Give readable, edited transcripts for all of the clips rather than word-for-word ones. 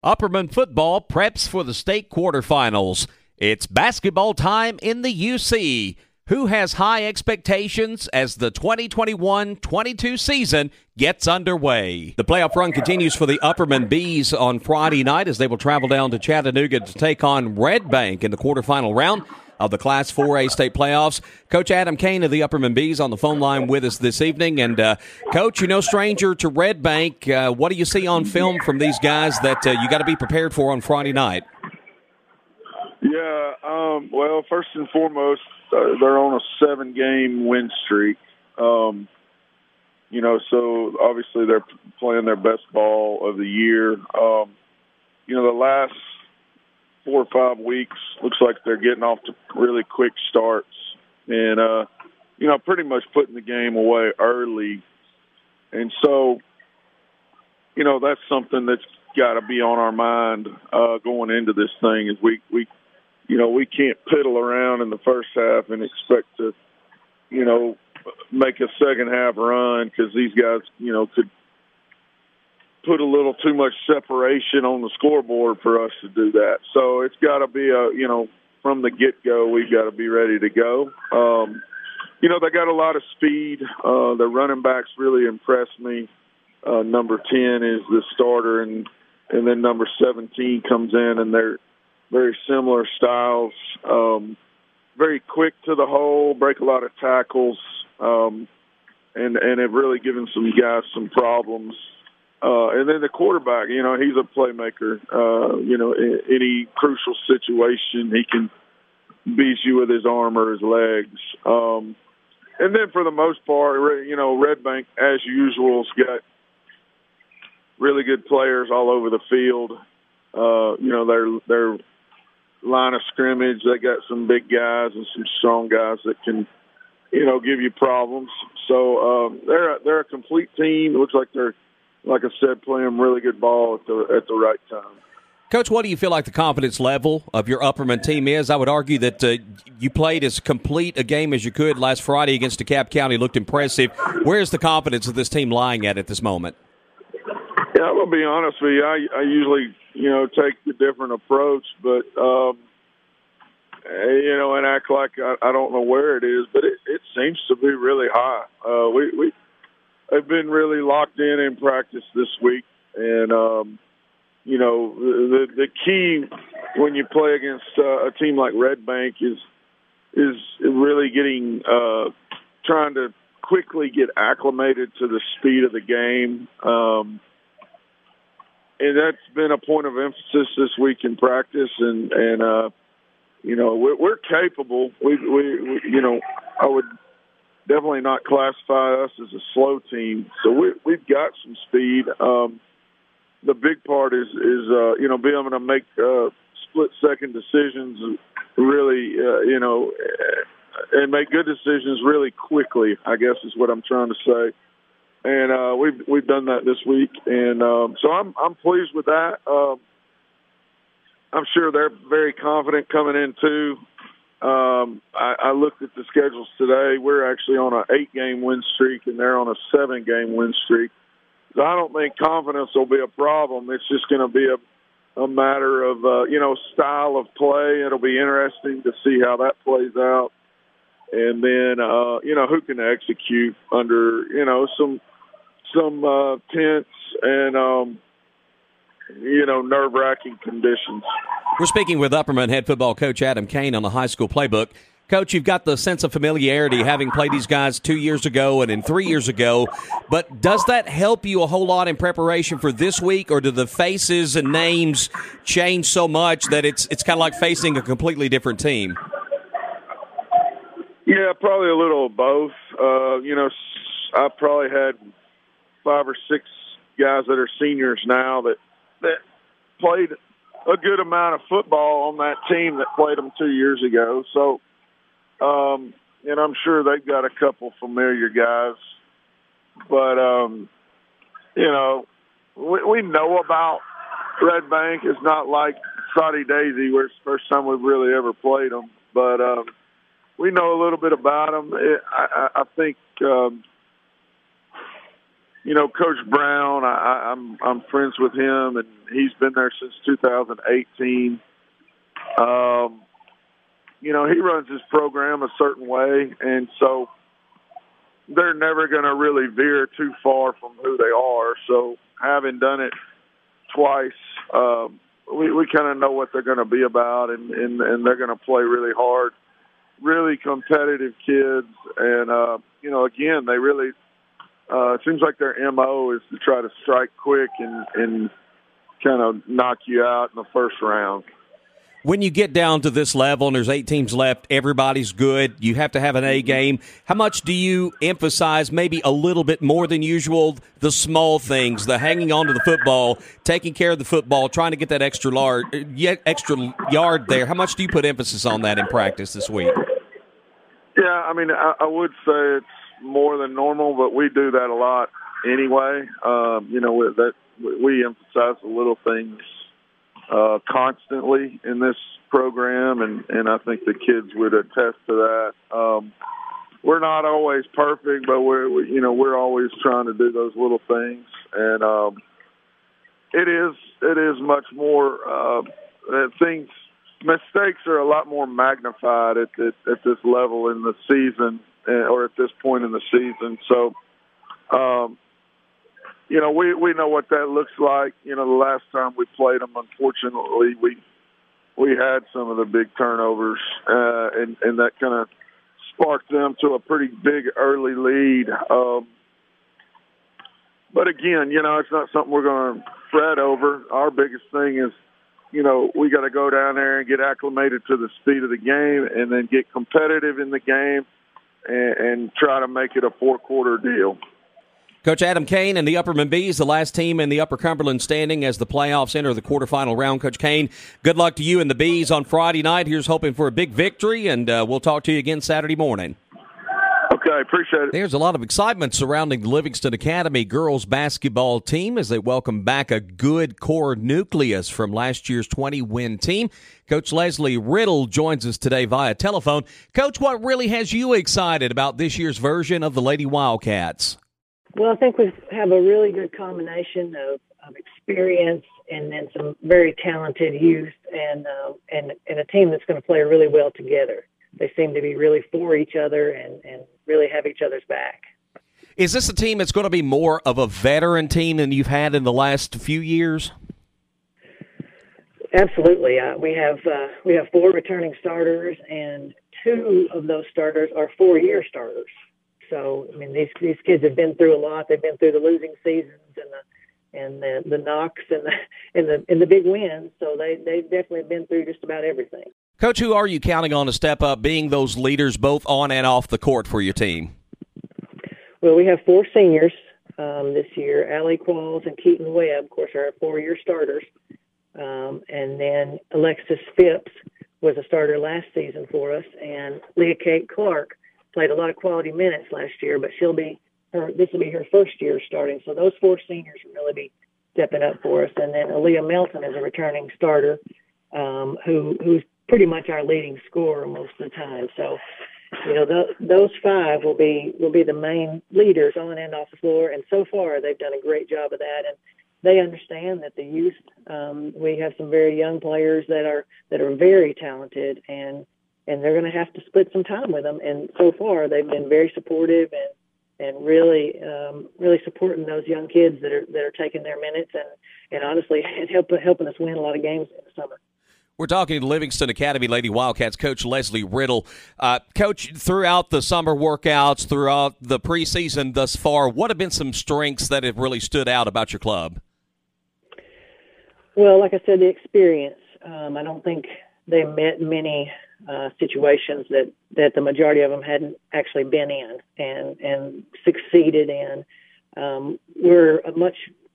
Upperman football preps for the state quarterfinals. It's basketball time in the UC. Who has high expectations as the 2021-22 season gets underway? The playoff run continues for the Upperman Bees on Friday night as they will travel down to Chattanooga to take on Red Bank in the quarterfinal round of the Class 4A state playoffs. Coach Adam Kane of the Upperman Bees on the phone line with us this evening. And, Coach, you're no stranger to Red Bank. What do you see on film from these guys that you got to be prepared for on Friday night? Yeah, well, first and foremost, they're on a 7-game win streak. So obviously they're playing their best ball of the year. The last 4 or 5 weeks, looks like they're getting off to really quick starts and, pretty much putting the game away early. And so, that's something that's got to be on our mind going into this thing is we can't piddle around in the first half and expect to, make a second half run because these guys, could put a little too much separation on the scoreboard for us to do that. So it's got to be from the get-go, we've got to be ready to go. They got a lot of speed. The running backs really impressed me. Number 10 is the starter, and then number 17 comes in, and they're very similar styles. Very quick to the hole, break a lot of tackles, and have really given some guys some problems. And then the quarterback, he's a playmaker. Any crucial situation, he can beat you with his arm or his legs. And then for the most part, Red Bank, as usual, has got really good players all over the field. Their line of scrimmage, they got some big guys and some strong guys that can, give you problems. So they're a complete team. It looks like they're, like I said, playing really good ball at the right time. Coach, what do you feel like the confidence level of your Upperman team is? I would argue that you played as complete a game as you could last Friday against DeKalb County. Looked impressive. Where's the confidence of this team lying at this moment? Yeah, I'm going to be honest with you. I usually, take a different approach, but, and act like I don't know where it is, but it seems to be really high. They've been really locked in practice this week, and the key when you play against a team like Red Bank is really getting trying to quickly get acclimated to the speed of the game, and that's been a point of emphasis this week in practice, and we're capable. We I would definitely not classify us as a slow team. So we've got some speed. The big part is being able to make split-second decisions, really, and make good decisions really quickly, I guess is what I'm trying to say. And we've done that this week, and so I'm pleased with that. I'm sure they're very confident coming in too. I looked at the schedules today. We're actually on an 8-game win streak, and they're on a 7-game win streak. So I don't think confidence will be a problem. It's just going to be a matter of, style of play. It'll be interesting to see how that plays out. And then, who can execute under, some tense and, nerve-wracking conditions. We're speaking with Upperman head football coach Adam Kane on the high school playbook. Coach, you've got the sense of familiarity having played these guys 2 years ago and then 3 years ago, but does that help you a whole lot in preparation for this week, or do the faces and names change so much that it's kind of like facing a completely different team? Yeah, probably a little of both. I probably had 5 or 6 guys that are seniors now that played a good amount of football on that team that played them 2 years ago. So, and I'm sure they've got a couple familiar guys. But, we know about Red Bank. It's not like Soddy Daisy, where it's the first time we've really ever played them. But we know a little bit about them. I think Coach Brown, I'm friends with him, and he's been there since 2018. He runs his program a certain way, and so they're never going to really veer too far from who they are. So having done it twice, we kind of know what they're going to be about, and they're going to play really hard, really competitive kids. And, again, they really it seems like their MO is to try to strike quick and kind of knock you out in the first round. When you get down to this level and there's 8 teams left, everybody's good, you have to have an A game. How much do you emphasize, maybe a little bit more than usual, the small things, the hanging on to the football, taking care of the football, trying to get that extra yard there? How much do you put emphasis on that in practice this week? Yeah, I would say it's more than normal, but we do that a lot anyway. We emphasize the little things constantly in this program, and I think the kids would attest to that. We're not always perfect, but we're always trying to do those little things, and it is much more things. Mistakes are a lot more magnified at this level in the season, or at this point in the season. So, we know what that looks like. The last time we played them, unfortunately, we had some of the big turnovers, and that kind of sparked them to a pretty big early lead. But again, it's not something we're going to fret over. Our biggest thing is, we got to go down there and get acclimated to the speed of the game, and then get competitive in the game, and try to make it a 4-quarter deal. Coach Adam Kane and the Upperman Bees, the last team in the Upper Cumberland standing as the playoffs enter the quarterfinal round. Coach Kane, good luck to you and the Bees on Friday night. Here's hoping for a big victory, and we'll talk to you again Saturday morning. Okay, appreciate it. There's a lot of excitement surrounding the Livingston Academy girls basketball team as they welcome back a good core nucleus from last year's 20-win team. Coach Leslie Riddle joins us today via telephone. Coach, what really has you excited about this year's version of the Lady Wildcats? Well, I think we have a really good combination of experience and then some very talented youth and a team that's going to play really well together. They seem to be really for each other and really have each other's back. Is this a team that's going to be more of a veteran team than you've had in the last few years? Absolutely. We have 4 returning starters, and 2 of those starters are 4-year starters. So, these kids have been through a lot. They've been through the losing seasons and the knocks and the big wins. So they've definitely been through just about everything. Coach, who are you counting on to step up, being those leaders both on and off the court for your team? Well, we have 4 seniors this year. Allie Qualls and Keaton Webb, of course, are our 4-year starters. And then Alexis Phipps was a starter last season for us, and Leah Kate Clark played a lot of quality minutes last year, but this will be her first year starting. So those 4 seniors will really be stepping up for us. And then Aaliyah Melton is a returning starter, who's pretty much our leading scorer most of the time. So, those 5 will be the main leaders on and off the floor. And so far, they've done a great job of that. And they understand that the youth, we have some very young players that are very talented, and they're going to have to split some time with them. And so far, they've been very supportive and really supporting those young kids that are taking their minutes and honestly helping us win a lot of games in the summer. We're talking to Livingston Academy Lady Wildcats coach Leslie Riddle. Coach, throughout the summer workouts, throughout the preseason thus far, what have been some strengths that have really stood out about your club? Well, like I said, the experience. I don't think they met many situations that the majority of them hadn't actually been in and succeeded in. We're a much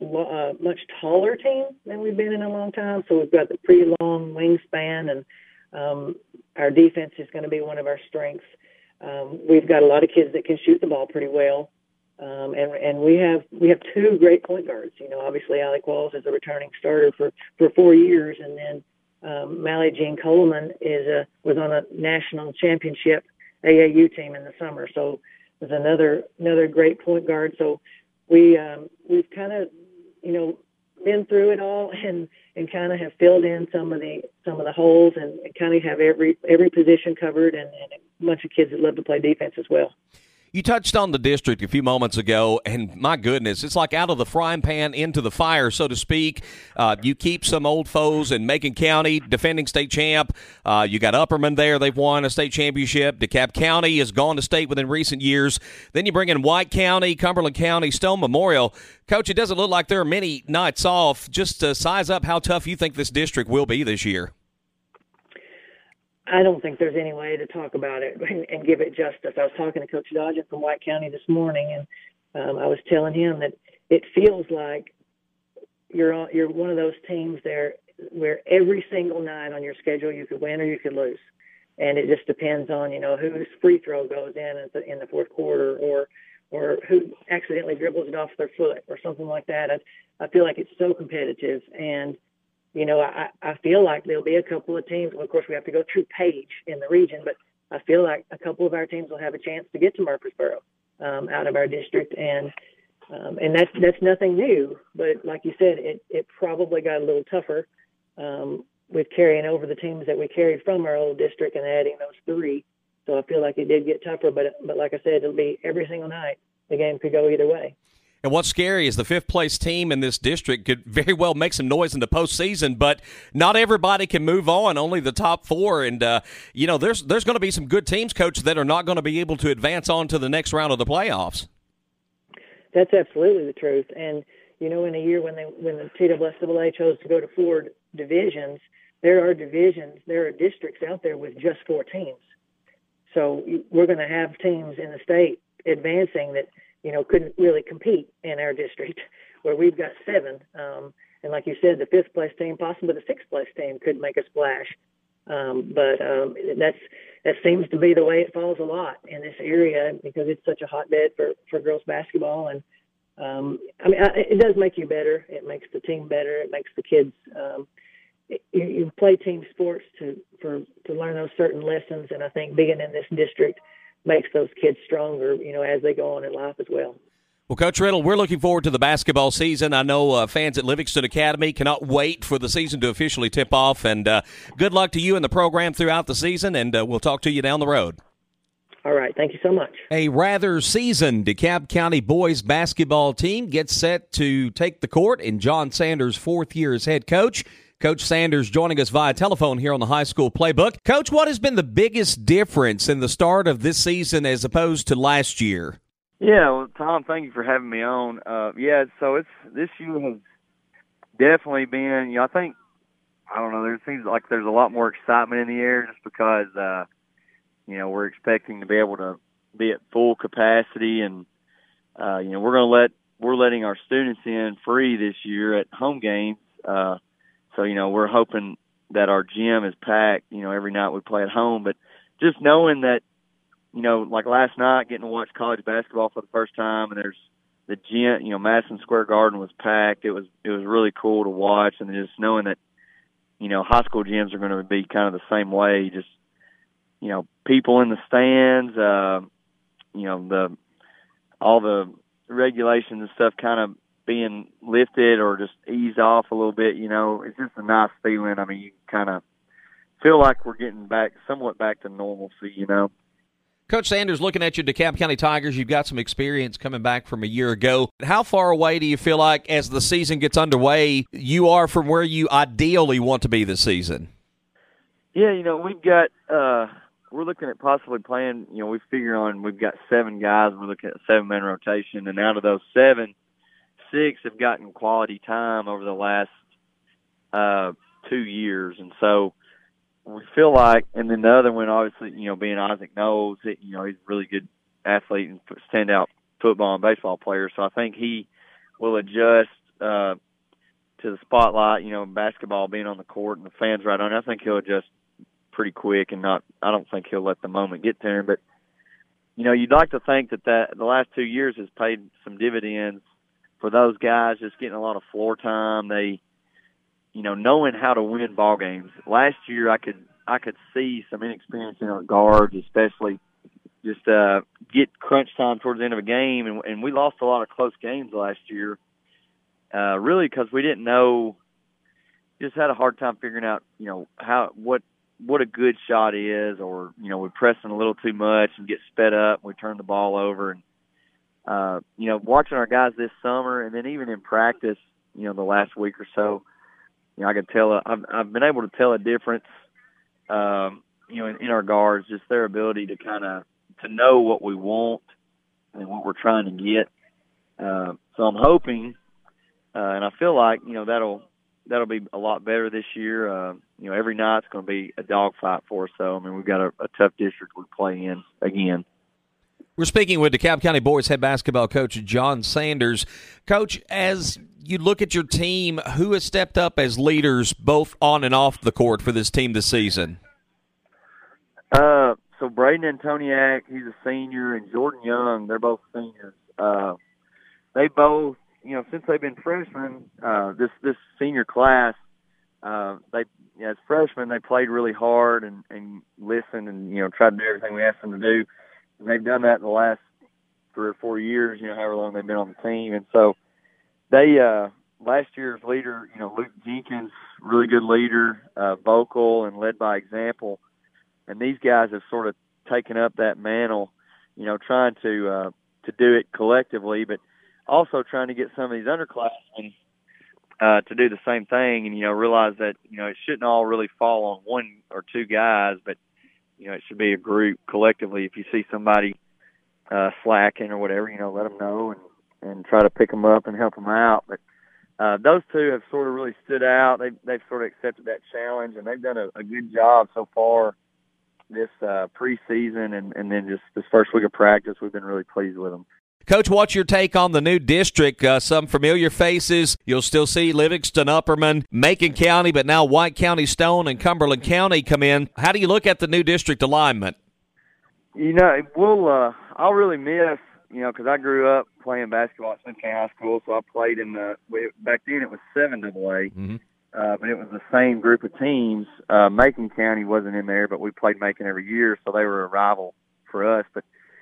taller team than we've been in a long time, so we've got the pretty long wingspan, and our defense is going to be one of our strengths. We've got a lot of kids that can shoot the ball pretty well, and we have 2 great point guards. Obviously Allie Qualls is a returning starter for 4 years, and then Mally Jean Coleman was on a national championship AAU team in the summer, so there's another great point guard. So we've kind of, been through it all and kind of have filled in some of the holes and kind of have every position covered and a bunch of kids that love to play defense as well. You touched on the district a few moments ago, and my goodness, it's like out of the frying pan into the fire, so to speak. You keep some old foes in Macon County, defending state champ. You got Upperman there. They've won a state championship. DeKalb County has gone to state within recent years. Then you bring in White County, Cumberland County, Stone Memorial. Coach, it doesn't look like there are many nights off. Just to size up how tough you think this district will be this year. I don't think there's any way to talk about it and give it justice. I was talking to Coach Dodgen from White County this morning, and I was telling him that it feels like you're one of those teams there where every single night on your schedule you could win or you could lose, and it just depends on whose free throw goes in the fourth quarter or who accidentally dribbles it off their foot or something like that. I feel like it's so competitive and. I feel like there'll be a couple of teams. Well, of course, we have to go through Page in the region, but I feel like a couple of our teams will have a chance to get to Murfreesboro out of our district, and that's nothing new. But like you said, it probably got a little tougher with carrying over the teams that we carried from our old district and adding those three. So I feel like it did get tougher. But like I said, it'll be every single night. The game could go either way. And what's scary is the fifth-place team in this district could very well make some noise in the postseason, but not everybody can move on, only the top four. And, there's going to be some good teams, Coach, that are not going to be able to advance on to the next round of the playoffs. That's absolutely the truth. And, in a year when the TSSAA chose to go to 4 divisions, there are districts out there with just 4 teams. So we're going to have teams in the state advancing that, couldn't really compete in our district where we've got 7. And like you said, the 5th place team, possibly the 6th place team could make a splash. But that seems to be the way it falls a lot in this area because it's such a hotbed for girls basketball. And it does make you better. It makes the team better. It makes the kids, you play team sports to learn those certain lessons. And I think being in this district makes those kids stronger, as they go on in life as well. Well, Coach Riddle, we're looking forward to the basketball season. I know fans at Livingston Academy cannot wait for the season to officially tip off. And good luck to you and the program throughout the season, and we'll talk to you down the road. All right. Thank you so much. A rather seasoned DeKalb County boys basketball team gets set to take the court in John Sanders' 4th year as head coach. Coach Sanders joining us via telephone here on the High School Playbook. Coach, what has been the biggest difference in the start of this season as opposed to last year? Yeah, well, Tom, thank you for having me on. So this year has definitely been, I think, there seems like there's a lot more excitement in the air just because, we're expecting to be able to be at full capacity and, we're letting our students in free this year at home games. So, we're hoping that our gym is packed, every night we play at home. But just knowing that, like last night, getting to watch college basketball for the first time, and there's the gym, Madison Square Garden was packed. It was really cool to watch. And just knowing that, high school gyms are going to be kind of the same way. Just, people in the stands, all the regulations and stuff kind of being lifted or just eased off a little bit, it's just a nice feeling. I mean, you kind of feel like we're getting somewhat back to normalcy, Coach Sanders, looking at your DeKalb County Tigers, you've got some experience coming back from a year ago. How far away do you feel like, as the season gets underway, you are from where you ideally want to be this season? Yeah, we've got we're looking at possibly playing, we've got 7 guys. We're looking at a 7-man rotation, and out of those 7, 6 have gotten quality time over the last 2 years. And so we feel like, and then the other one, obviously, being Isaac Knowles, he's a really good athlete and standout football and baseball player. So I think he will adjust to the spotlight, basketball being on the court and the fans right on it. I think he'll adjust pretty quick and I don't think he'll let the moment get to him. But, you'd like to think that the last 2 years has paid some dividends for those guys, just getting a lot of floor time. They, knowing how to win ball games. Last year, I could see some inexperience in our guards, especially just get crunch time towards the end of a game, and we lost a lot of close games last year, really because we didn't know, just had a hard time figuring out, what a good shot is, or, we're pressing a little too much and get sped up and we turn the ball over. And, watching our guys this summer and then even in practice, the last week or so, I can tell, I've been able to tell a difference, in our guards, just their ability to to know what we want and what we're trying to get. So I'm hoping, and I feel like, that'll be a lot better this year. Every night's going to be a dogfight for us. So, we've got a tough district we play in again. We're speaking with DeKalb County Boys head basketball coach John Sanders. Coach, as you look at your team, who has stepped up as leaders both on and off the court for this team this season? So Braden Antoniak, he's a senior, and Jordan Young, they're both seniors. They both, since they've been freshmen, this senior class, as freshmen, they played really hard and listened and, tried to do everything we asked them to do. And they've done that in the last 3 or 4 years, however long they've been on the team. And so they, last year's leader, Luke Jenkins, really good leader, vocal and led by example. And these guys have sort of taken up that mantle, trying to do it collectively, but also trying to get some of these underclassmen to do the same thing and, realize that, it shouldn't all really fall on one or two guys, but, it should be a group collectively. If you see somebody slacking or whatever, let them know and try to pick them up and help them out. But those two have sort of really stood out. They've sort of accepted that challenge, and they've done a good job so far this preseason and then just this first week of practice. We've been really pleased with them. Coach, what's your take on the new district? Some familiar faces. You'll still see Livingston, Upperman, Macon County, but now White County, Stone, and Cumberland County come in. How do you look at the new district alignment? I'll really miss, because I grew up playing basketball at Smith County High School, so I played back then it was 7AA, mm-hmm. But it was the same group of teams. Macon County wasn't in there, but we played Macon every year, so they were a rival for us. But,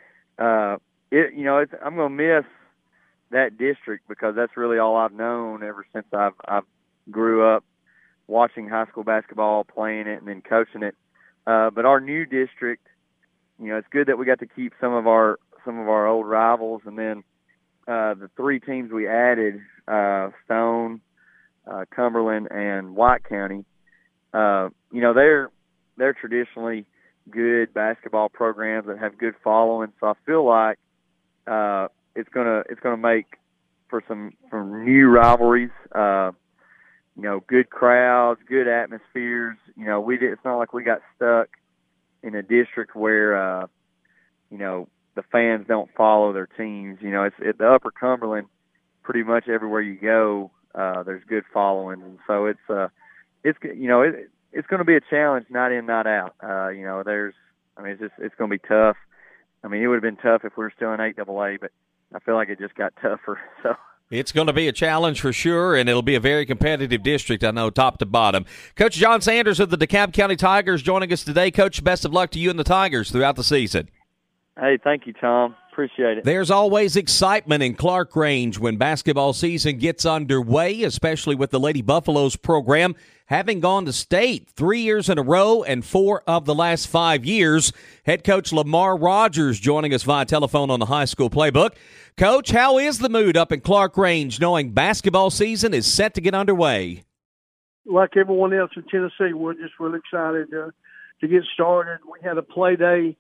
I'm going to miss that district because that's really all I've known ever since I've grew up watching high school basketball, playing it, and then coaching it. But our new district, it's good that we got to keep some of our old rivals, and then the 3 teams we added, Stone, Cumberland, and White County. They're traditionally good basketball programs that have good following. So I feel like it's gonna make for some new rivalries. Good crowds, good atmospheres. It's not like we got stuck in a district where the fans don't follow their teams. It's at the Upper Cumberland. Pretty much everywhere you go, there's good following, and so it's going to be a challenge night in, night out. It's going to be tough. It would have been tough if we were still in 8AA, but I feel like it just got tougher. So it's going to be a challenge for sure, and it'll be a very competitive district, I know, top to bottom. Coach John Sanders of the DeKalb County Tigers joining us today. Coach, best of luck to you and the Tigers throughout the season. Hey, thank you, Tom. Appreciate it. There's always excitement in Clarkrange when basketball season gets underway, especially with the Lady Buffaloes program having gone to state 3 years in a row and 4 of the last 5 years. Head coach Lamar Rogers joining us via telephone on the High School Playbook. Coach, how is the mood up in Clarkrange knowing basketball season is set to get underway? Like everyone else in Tennessee, we're just really excited to get started. We had a play day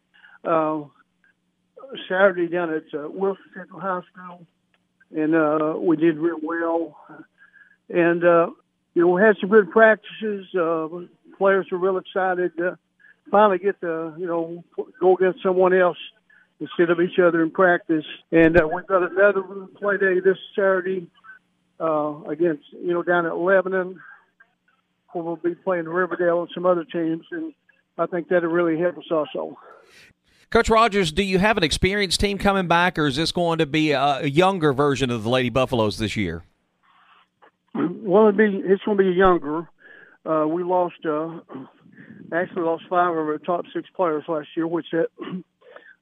Saturday down at Wilson Central High School, and we did real well. And, we had some good practices. Players were real excited to finally get to, go against someone else instead of each other in practice. And we've got another play day this Saturday against, down at Lebanon, where we'll be playing Riverdale and some other teams. And I think that'll really help us also. Coach Rogers, do you have an experienced team coming back, or is this going to be a younger version of the Lady Buffaloes this year? Well, it's going to be younger. We lost 5 of our top 6 players last year, which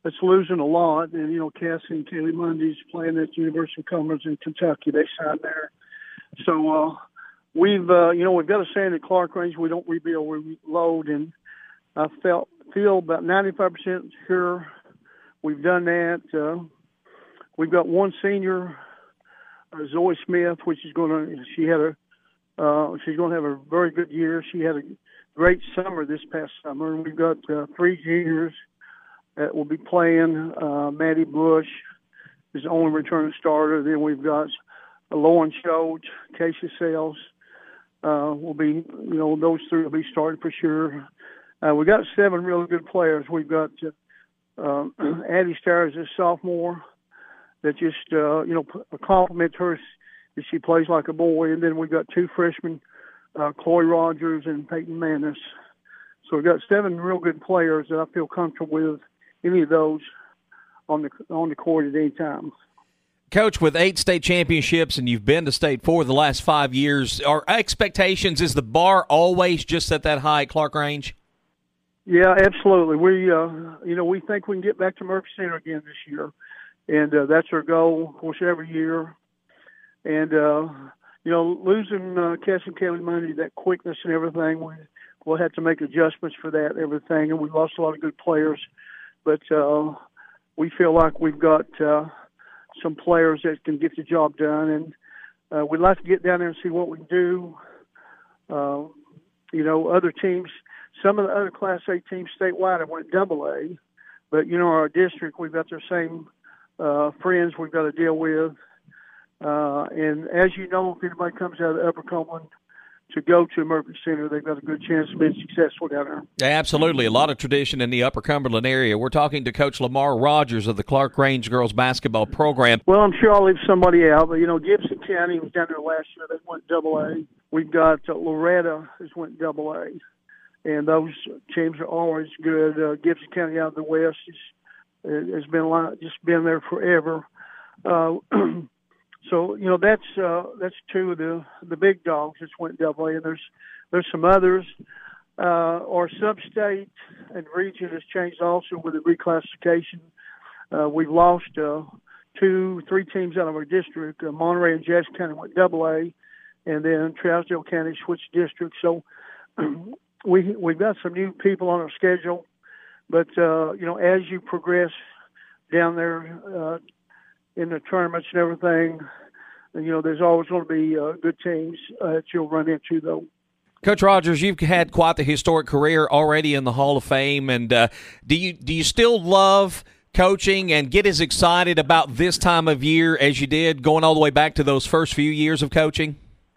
that's losing a lot. And, Cassie and Kaylee Mundy's playing at University of Cumberland in Kentucky. They signed there. So we've got a saying at Clark Range, we don't rebuild, we reload. And I feel about 95% sure we've done that. We've got one senior, Zoe Smith, she's going to have a very good year. She had a great summer this past summer. And we've got 3 juniors that will be playing. Maddie Bush is the only returning starter. Then we've got Lauren Schultz, Keisha Sales. Will be, those 3 will be starting for sure. We've got 7 really good players. We've got Addie Stars, a sophomore, that just, compliments her that she plays like a boy. And then we've got 2 freshmen, Chloe Rogers and Peyton Manis. So we've got 7 real good players that I feel comfortable with any of those on the court at any time. Coach, with 8 state championships, and you've been to state 4 the last 5 years, are expectations, is the bar always just at that high at Clark Range? Yeah, absolutely. We think we can get back to Murphy Center again this year, and that's our goal, of course, every year. And losing Cass and Kelly Monday, that quickness and everything, we'll have to make adjustments for that and everything. And we lost a lot of good players, but we feel like we've got some players that can get the job done. And we'd like to get down there and see what we can do. Other teams, some of the other Class A teams statewide have went AA, but, our district, we've got their same friends we've got to deal with. And as you know, if anybody comes out of the Upper Cumberland to go to Murphy Center, they've got a good chance of being successful down there. Absolutely. A lot of tradition in the Upper Cumberland area. We're talking to Coach Lamar Rogers of the Clark Range girls basketball program. Well, I'm sure I'll leave somebody out, but, Gibson County was down there last year. They went AA. We've got Loretta has went AA. And those teams are always good. Gibson County out of the West has been there forever. So that's 2 of the big dogs that went AA, and there's some others. Our sub-state and region has changed also with the reclassification. We've lost 2-3 teams out of our district. Monterey and Jackson County went AA, and then Trousdale County switched districts. So we've got some new people on our schedule, but as you progress down there in the tournaments and everything, there's always going to be good teams that you'll run into, though. Coach Rogers, you've had quite the historic career already in the Hall of Fame, and do you still love coaching and get as excited about this time of year as you did going all the way back to those first few years of coaching?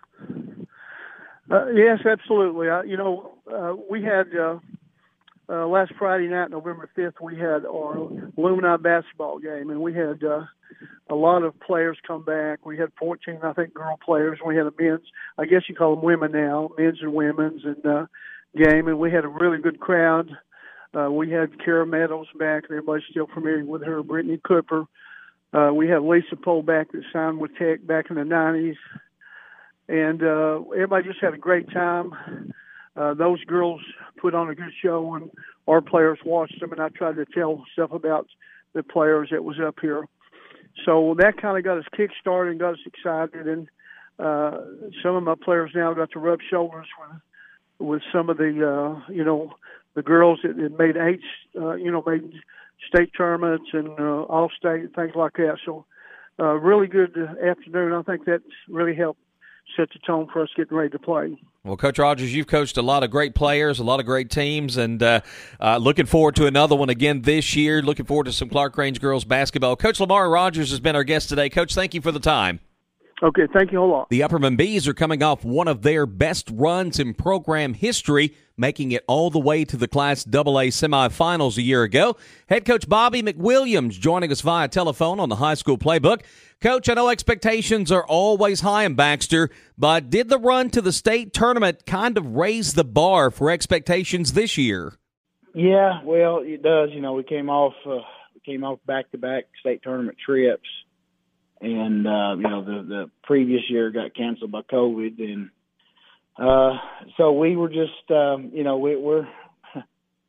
Yes, absolutely. We had last Friday night, November 5th, we had our alumni basketball game, and we had a lot of players come back. We had 14, I think, girl players. We had a men's, I guess you call them women now, men's and women's, and game, and we had a really good crowd. We had Kara Meadows back, and everybody's still familiar with her, Brittany Cooper. We had Lisa Pohl back that signed with Tech back in the 90s. And everybody just had a great time. Those girls put on a good show, and our players watched them, and I tried to tell stuff about the players that was up here. So that kind of got us kick-started and got us excited. And some of my players now got to rub shoulders with some of the, the girls that made made state tournaments and all-state, things like that. So really good afternoon. I think that's really helped set the tone for us getting ready to play. Well, Coach Rogers, you've coached a lot of great players, a lot of great teams, and looking forward to another one again this year. Looking forward to some Clark Range girls basketball. Coach Lamar Rogers has been our guest today. Coach, thank you for the time. Okay, thank you a whole lot. The Upperman Bees are coming off one of their best runs in program history, making it all the way to the Class AA semifinals a year ago. Head coach Bobby McWilliams joining us via telephone on the High School Playbook. Coach, I know expectations are always high in Baxter, but did the run to the state tournament kind of raise the bar for expectations this year? Yeah, well, it does. We came off back-to-back state tournament trips. And, the previous year got canceled by COVID. And so we were just, we're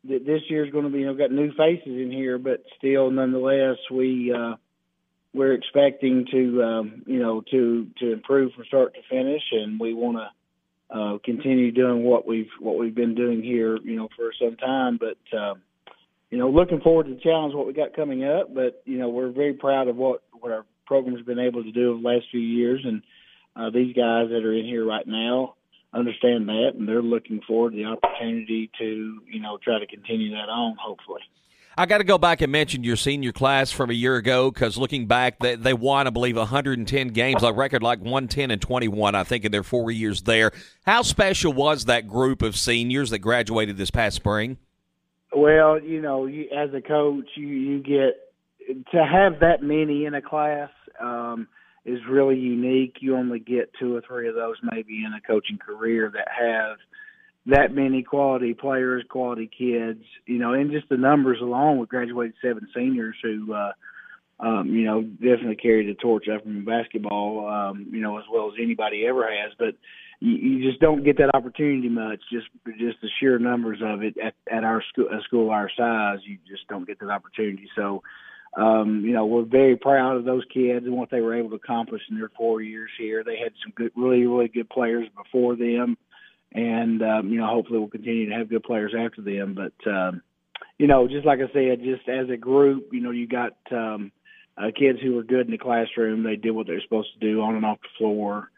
this year's going to be, got new faces in here, but still, nonetheless, we're expecting to, to improve from start to finish, and we want to continue doing what we've been doing here, for some time. But looking forward to the challenge, what we got coming up. But we're very proud of what our program's been able to do over the last few years, and these guys that are in here right now understand that, and they're looking forward to the opportunity to try to continue that on, hopefully. I got to go back and mention your senior class from a year ago, because looking back, they won, I believe, 110 games, a record like 110-21, I think, in their 4 years there. How special was that group of seniors that graduated this past spring? Well, as a coach, you get to have that many in a class is really unique. You only get 2 or 3 of those maybe in a coaching career that have that many quality players, quality kids, and just the numbers alone. We graduated 7 seniors who, definitely carried the torch up from basketball, as well as anybody ever has. But you just don't get that opportunity much. Just the sheer numbers of it at our school, a school our size, you just don't get that opportunity. So, we're very proud of those kids and what they were able to accomplish in their 4 years here. They had some good, really, really good players before them. And, hopefully we'll continue to have good players after them. But, just like I said, just as a group, you got kids who were good in the classroom. They did what they're supposed to do on and off the floor.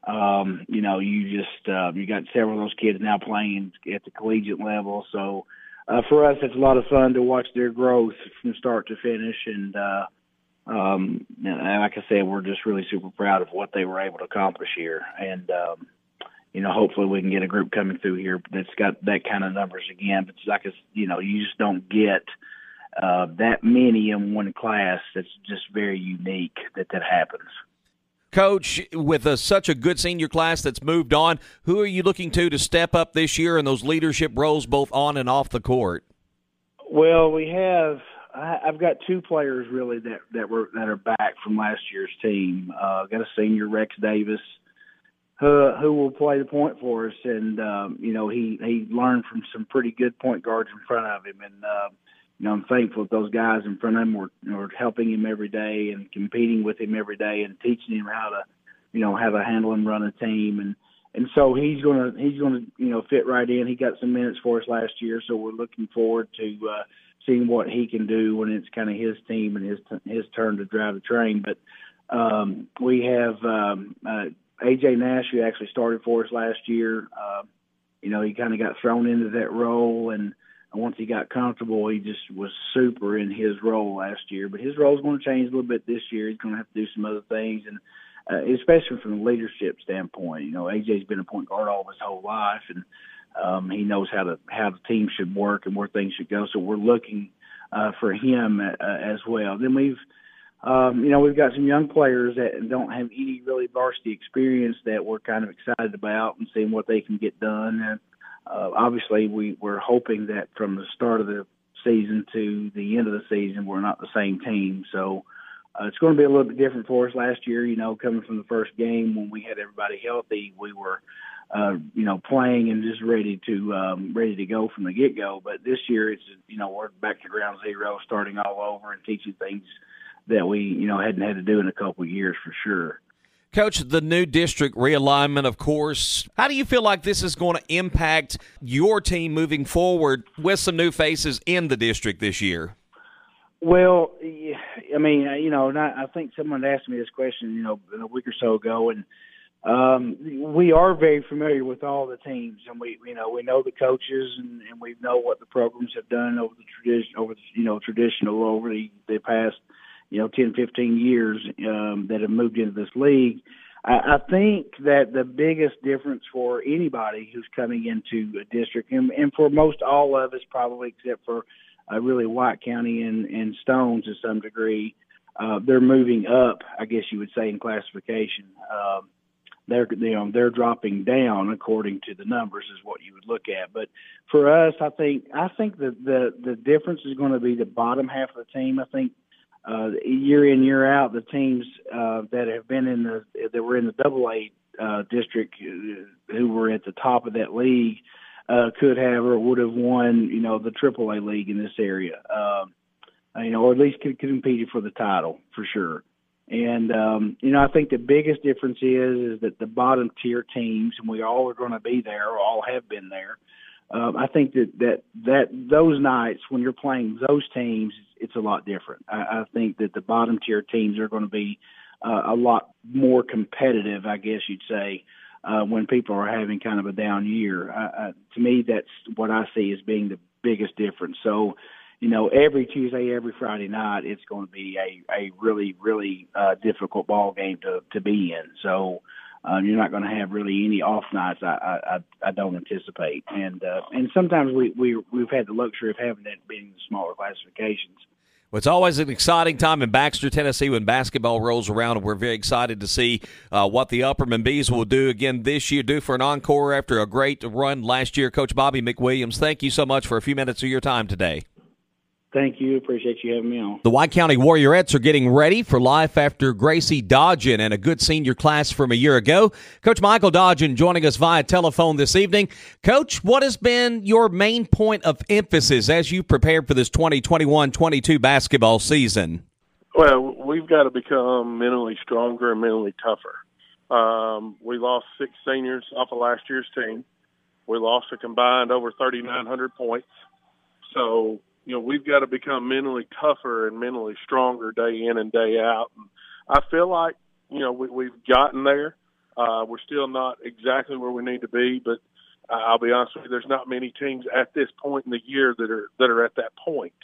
You got several of those kids now playing at the collegiate level. So for us, it's a lot of fun to watch their growth from start to finish. And like I said, we're just really super proud of what they were able to accomplish here. And, hopefully we can get a group coming through here that's got that kind of numbers again. But it's like, you just don't get that many in one class. That's just very unique that happens. Coach, with such a good senior class that's moved on, who are you looking to step up this year in those leadership roles both on and off the court? Well, I've got 2 players really that are back from last year's team. I've got a senior, Rex Davis, who will play the point for us, and he learned from some pretty good point guards in front of him, and I'm thankful that those guys in front of him were helping him every day and competing with him every day and teaching him how to handle and run a team, and so he's gonna fit right in. He got some minutes for us last year, so we're looking forward to seeing what he can do when it's kind of his team and his turn to drive the train. But we have A.J. Nash, who actually started for us last year. He kind of got thrown into that role, and once he got comfortable, he just was super in his role last year. But his role is going to change a little bit this year. He's going to have to do some other things, and especially from a leadership standpoint. A.J.'s been a point guard all his whole life, and he knows how the team should work and where things should go. So we're looking for him as well. Then we've got some young players that don't have any really varsity experience that we're kind of excited about and seeing what they can get done. And obviously, we're hoping that from the start of the season to the end of the season, we're not the same team. So it's going to be a little bit different for us. Last year, coming from the first game when we had everybody healthy, we were, playing and just ready to go from the get-go. But this year, it's we're back to ground zero, starting all over and teaching things that we, hadn't had to do in a couple of years for sure. Coach, the new district realignment, of course, how do you feel like this is going to impact your team moving forward with some new faces in the district this year? Well, I mean, I think someone asked me this question, a week or so ago, and we are very familiar with all the teams, and we know the coaches, and we know what the programs have done over the past 10, 15 years that have moved into this league. I think that the biggest difference for anybody who's coming into a district, and for most all of us probably, except for really White County and Stone to some degree, they're moving up, I guess you would say, in classification. They're dropping down according to the numbers is what you would look at. But for us, I think that the difference is going to be the bottom half of the team. I think year in, year out, the teams that have been that were in the AA district, who were at the top of that league, could have or would have won, the AAA league in this area, or at least could compete for the title for sure. And, I think the biggest difference is that the bottom tier teams, and we all are going to be there or all have been there. I think that those nights when you're playing those teams, it's a lot different. I think that the bottom tier teams are going to be a lot more competitive, I guess you'd say, when people are having kind of a down year. To me, that's what I see as being the biggest difference. So, every Tuesday, every Friday night, it's going to be a really, really difficult ball game to be in. So you're not going to have really any off nights. I don't anticipate. And sometimes we've had the luxury of having that being the smaller classifications. Well, it's always an exciting time in Baxter, Tennessee when basketball rolls around, and we're very excited to see what the Upperman Bees will do again this year, do for an encore after a great run last year. Coach Bobby McWilliams, thank you so much for a few minutes of your time today. Thank you. Appreciate you having me on. The White County Warriorettes are getting ready for life after Gracie Dodgen and a good senior class from a year ago. Coach Michael Dodgen joining us via telephone this evening. Coach, what has been your main point of emphasis as you prepared for this 2021-22 basketball season? Well, we've got to become mentally stronger and mentally tougher. We lost 6 seniors off of last year's team. We lost a combined over 3,900 points. So, we've got to become mentally tougher and mentally stronger day in and day out. And I feel like, we've gotten there. We're still not exactly where we need to be, but I'll be honest with you, there's not many teams at this point in the year that are at that point.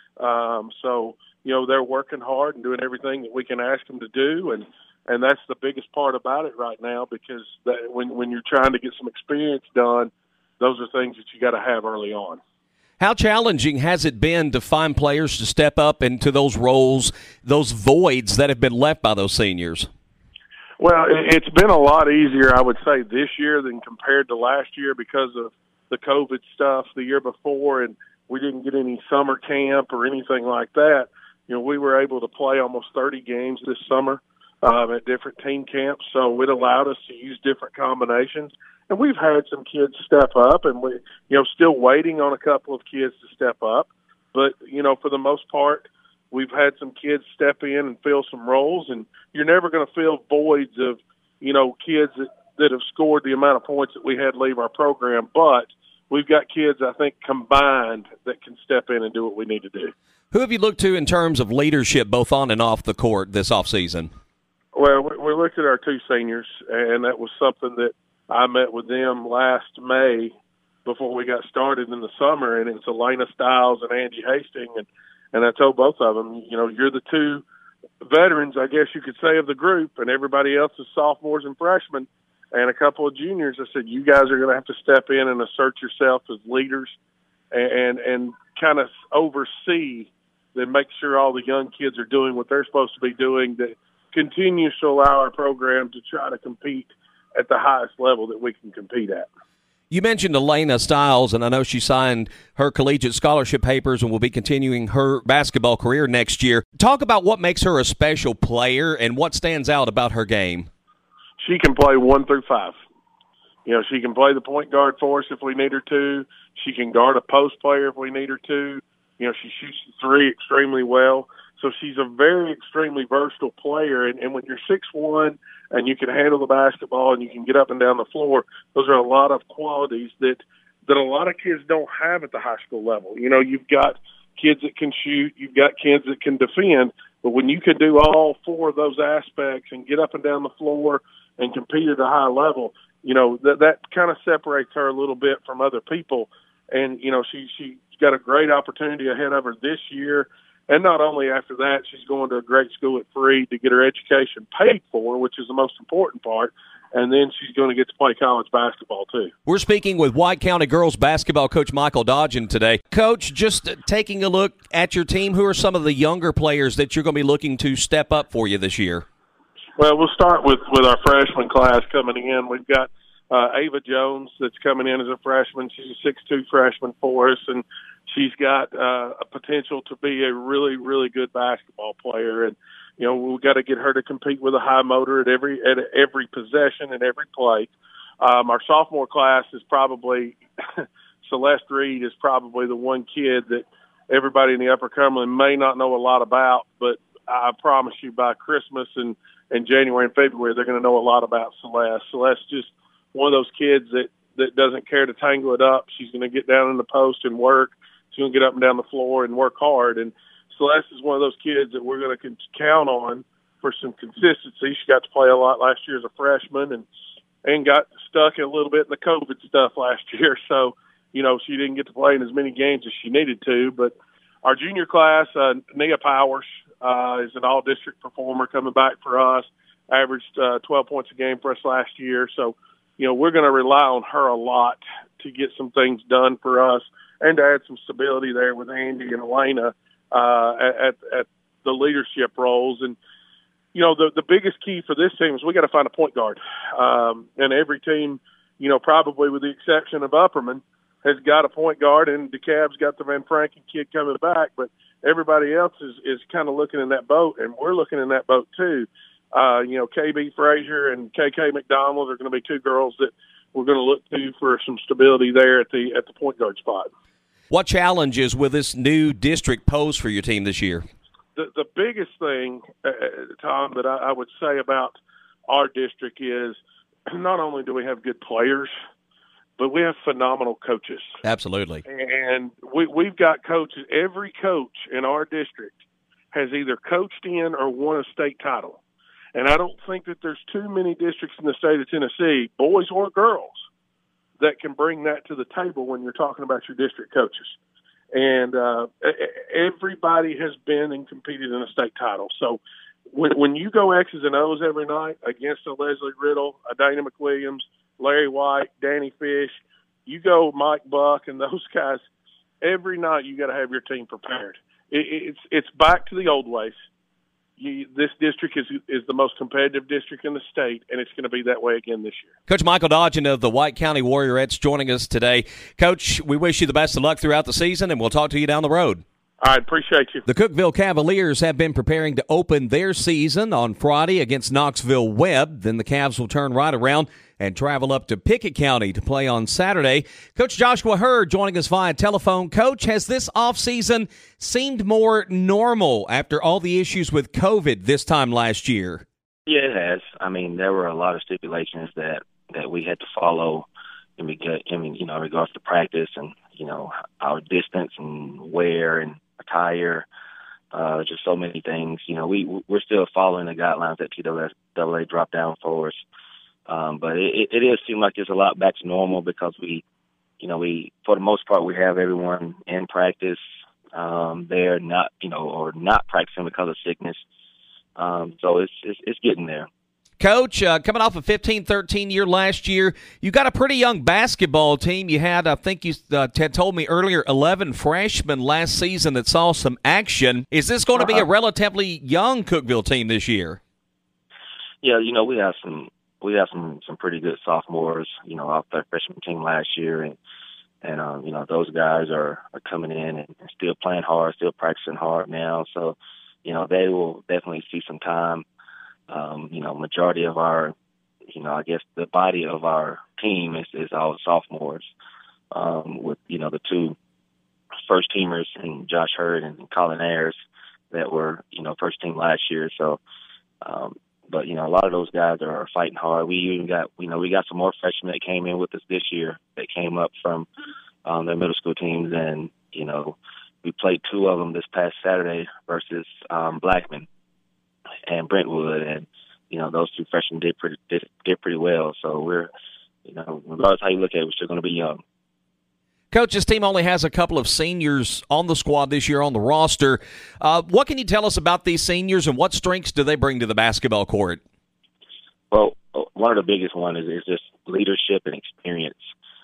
So, they're working hard and doing everything that we can ask them to do. And that's the biggest part about it right now, because when you're trying to get some experience done, those are things that you got to have early on. How challenging has it been to find players to step up into those roles, those voids that have been left by those seniors? Well, it's been a lot easier, I would say, this year than compared to last year because of the COVID stuff the year before, and we didn't get any summer camp or anything like that. We were able to play almost 30 games this summer at different team camps, so it allowed us to use different combinations. And we've had some kids step up, and we, still waiting on a couple of kids to step up. But, for the most part, we've had some kids step in and fill some roles, and you're never going to fill voids of, kids that have scored the amount of points that we had leave our program. But we've got kids, I think, combined that can step in and do what we need to do. Who have you looked to in terms of leadership, both on and off the court this offseason? Well, we looked at our 2 seniors, and that was something that I met with them last May before we got started in the summer, and it's Elena Stiles and Angie Hastings. And I told both of them, you're the 2 veterans, I guess you could say, of the group, and everybody else is sophomores and freshmen and a couple of juniors. I said, you guys are going to have to step in and assert yourself as leaders and kind of oversee and make sure all the young kids are doing what they're supposed to be doing that continues to allow our program to try to compete at the highest level that we can compete at. You mentioned Elena Stiles, and I know she signed her collegiate scholarship papers and will be continuing her basketball career next year. Talk about what makes her a special player and what stands out about her game. She can play 1 through 5. She can play the point guard for us if we need her to. She can guard a post player if we need her to. She shoots the 3 extremely well. So she's a very extremely versatile player. And when you're 6'1", and you can handle the basketball and you can get up and down the floor, those are a lot of qualities that a lot of kids don't have at the high school level. You've got kids that can shoot, you've got kids that can defend, but when you can do all 4 of those aspects and get up and down the floor and compete at a high level, that kind of separates her a little bit from other people. And, she's got a great opportunity ahead of her this year. And not only after that, she's going to a great school at Free to get her education paid for, which is the most important part. And then she's going to get to play college basketball, too. We're speaking with White County girls basketball coach Michael Dodgen today. Coach, just taking a look at your team, who are some of the younger players that you're going to be looking to step up for you this year? Well, we'll start with our freshman class coming in. We've got Ava Jones that's coming in as a freshman. She's a 6'2" freshman for us, and she's got a potential to be a really, really good basketball player. And, we've got to get her to compete with a high motor at every possession and every play. Our sophomore class is probably Celeste Reed is probably the one kid that everybody in the Upper Cumberland may not know a lot about, but I promise you by Christmas and January and February, they're going to know a lot about Celeste. Celeste's just one of those kids that doesn't care to tangle it up. She's going to get down in the post and work. She's going to get up and down the floor and work hard. And Celeste is one of those kids that we're going to count on for some consistency. She got to play a lot last year as a freshman and got stuck a little bit in the COVID stuff last year. So, she didn't get to play in as many games as she needed to. But our junior class, Nia Powers, is an all-district performer coming back for us, averaged 12 points a game for us last year. So, we're going to rely on her a lot to get some things done for us and to add some stability there with Andy and Elena at the leadership roles. And, the biggest key for this team is we got to find a point guard. And every team, probably with the exception of Upperman, has got a point guard, and DeKalb's got the Van Franken kid coming back. But everybody else is kind of looking in that boat, and we're looking in that boat too. KB Frazier and KK McDonald are going to be two girls that we're going to look to for some stability there at the point guard spot. What challenges will this new district pose for your team this year? The biggest thing, Tom, that I would say about our district is not only do we have good players, but we have phenomenal coaches. Absolutely. And we've got coaches. Every coach in our district has either coached in or won a state title. And I don't think that there's too many districts in the state of Tennessee, boys or girls, that can bring that to the table when you're talking about your district coaches. And everybody has been and competed in a state title. So when you go X's and O's every night against a Leslie Riddle, a Dana McWilliams, Larry White, Danny Fish, you go Mike Buck and those guys, every night you got to have your team prepared. It's back to the old ways. This district is the most competitive district in the state, and it's going to be that way again this year. Coach Michael Dodgen of the White County Warriorettes joining us today. Coach, we wish you the best of luck throughout the season, and we'll talk to you down the road. I appreciate you. The Cookeville Cavaliers have been preparing to open their season on Friday against Knoxville Webb. Then the Cavs will turn right around and travel up to Pickett County to play on Saturday. Coach Joshua Hurd joining us via telephone. Coach, has this offseason seemed more normal after all the issues with COVID this time last year? Yeah, it has. I mean, there were a lot of stipulations that we had to follow in regards to practice and, our distance and wear and attire, just so many things. We're still following the guidelines that TWA dropped down for us. But it does seem like it's a lot back to normal because we for the most part, we have everyone in practice. They're not, or not practicing because of sickness. So it's getting there. Coach, coming off a 15-13 year last year, you got a pretty young basketball team. You had, I think you had told me earlier, 11 freshmen last season that saw some action. Is this going to be a relatively young Cookeville team this year? Yeah, we have some pretty good sophomores, off their freshman team last year, and those guys are coming in and still playing hard, still practicing hard now. So, they will definitely see some time. Majority of our, I guess the body of our team is all sophomores, with, the two first teamers and Josh Hurd and Colin Ayers that were, first team last year. So, but, a lot of those guys are fighting hard. We even got, we got some more freshmen that came in with us this year that came up from their middle school teams. And, we played two of them this past Saturday versus Blackman and Brentwood. And, those two freshmen did pretty well. So we're, regardless how you look at it, we're still going to be young. Coach, this team only has a couple of seniors on the squad this year on the roster. What can you tell us about these seniors, and what strengths do they bring to the basketball court? Well, one of the biggest ones is just leadership and experience.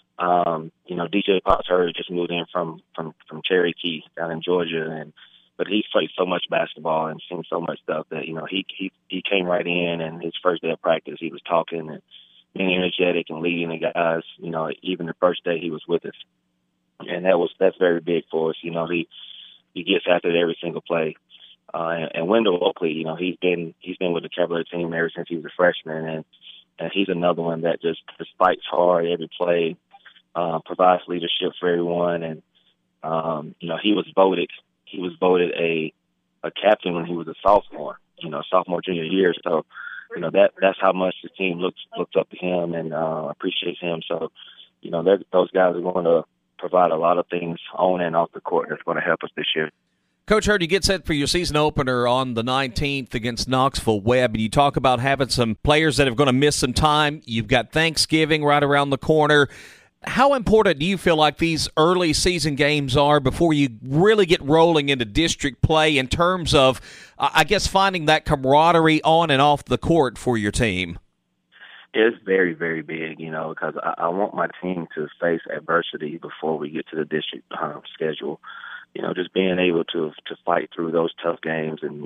DJ Potts Hurd just moved in from Cherokee down in Georgia, but he's played so much basketball and seen so much stuff that he came right in, and his first day of practice he was talking and being energetic and leading the guys. Even the first day he was with us. And that's very big for us. He gets after it every single play. And Wendell Oakley, he's been with the Cavalier team ever since he was a freshman, and he's another one that just fights hard every play. provides leadership for everyone. And, he was voted a captain when he was a sophomore, sophomore, junior year. So, that's how much the team looks up to him and appreciates him. So, those guys are going to provide a lot of things on and off the court that's going to help us this year. Coach Hurd, you get set for your season opener on the 19th against Knoxville Webb, and you talk about having some players that are going to miss some time. You've got Thanksgiving right around the corner. How important do you feel like these early season games are before you really get rolling into district play in terms of, I guess, finding that camaraderie on and off the court for your team? It's very, very big, because I want my team to face adversity before we get to the district schedule. Just being able to fight through those tough games and,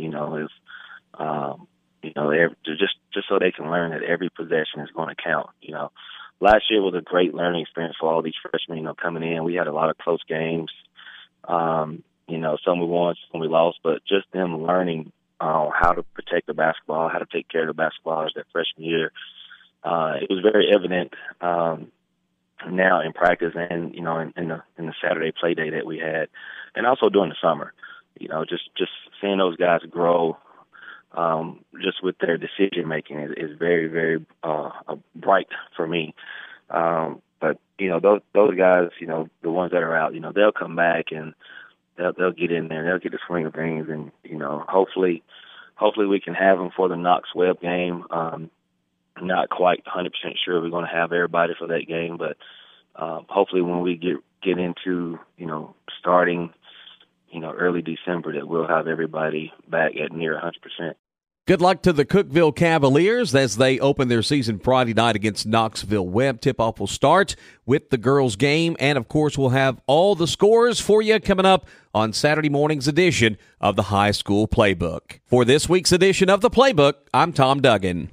just so they can learn that every possession is going to count. Last year was a great learning experience for all these freshmen, coming in. We had a lot of close games. Some we won, some we lost, but just them learning how to protect the basketball, how to take care of the basketball that freshman year. It was very evident now in practice and, in the Saturday play day that we had, and also during the summer. Just seeing those guys grow just with their decision making is very, very bright for me. But those guys, the ones that are out, they'll come back and they'll get in there, they'll get the swing of things, and hopefully we can have them for the Knox Webb game. Not quite 100% sure we're going to have everybody for that game, but hopefully when we get into starting early December, that we'll have everybody back at near 100%. Good luck to the Cookeville Cavaliers as they open their season Friday night against Knoxville Webb. Tip-off will start with the girls' game, and, of course, we'll have all the scores for you coming up on Saturday morning's edition of the High School Playbook. For this week's edition of the Playbook, I'm Tom Duggan.